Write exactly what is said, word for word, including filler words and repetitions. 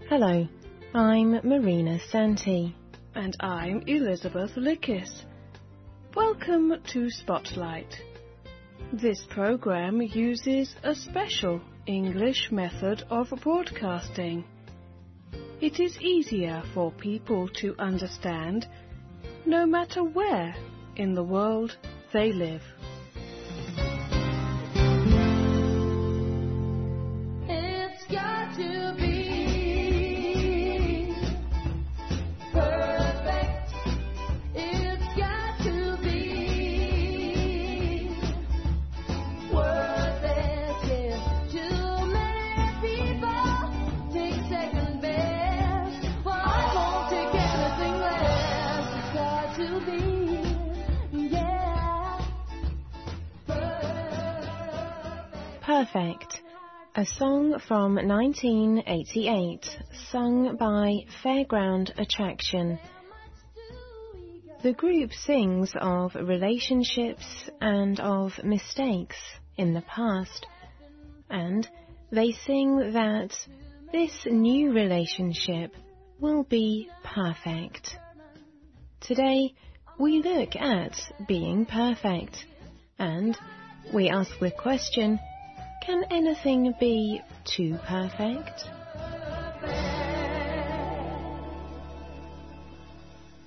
Hello, I'm Marina Santi. And I'm Elizabeth Lickis. Welcome to Spotlight. This program uses a special English method of broadcasting. It is easier for people to understand no matter where in the world they live. It's got to be perfect. It's got to be worth it. Yeah. Too many people take second best. Well, I won't take anything less. It's got to be, yeah, perfect. Perfect. A song from nineteen eighty-eight, sung by Fairground Attraction. The group sings of relationships and of mistakes in the past, and they sing that this new relationship will be perfect. Today, we look at being perfect, and we ask the question, can anything be too perfect?